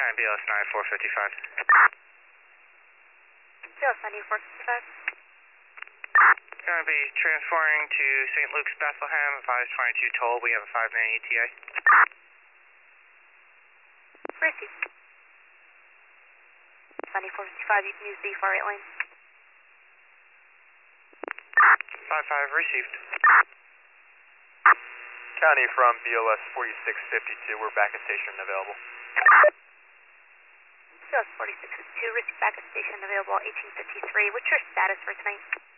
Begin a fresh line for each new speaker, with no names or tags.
BLS 9455.
BLS 9455.
Going to be transferring to St. Luke's Bethlehem, 522 toll. We have a 5-man ETA.
Received. 9455, you can use the far right lane.
5-5 received.
County from BLS 4652, we're back at station available.
BLS 4652, received back at station available 1853. What's your status for tonight?